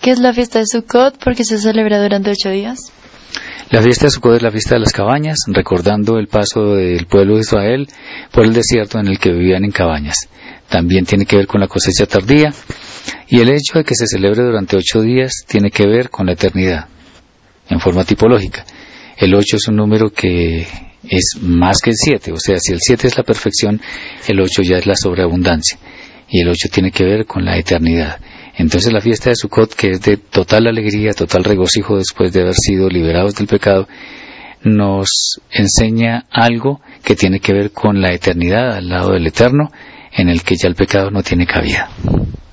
¿Qué es la fiesta de Sukkot? ¿Por qué se celebra durante 8 días? La fiesta de Sukkot es la fiesta de las cabañas, recordando el paso del pueblo de Israel por el desierto en el que vivían en cabañas. También tiene que ver con la cosecha tardía, y el hecho de que se celebre durante 8 días tiene que ver con la eternidad, en forma tipológica. El 8 es un número que es más que el 7, o sea, si el 7 es la perfección, el 8 ya es la sobreabundancia, y el 8 tiene que ver con la eternidad. Entonces la fiesta de Sukkot, que es de total alegría, total regocijo después de haber sido liberados del pecado, nos enseña algo que tiene que ver con la eternidad al lado del eterno, en el que ya el pecado no tiene cabida.